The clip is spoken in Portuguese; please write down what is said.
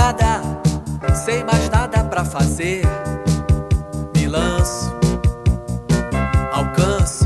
madrugada, sem mais nada pra fazer, me lanço, alcanço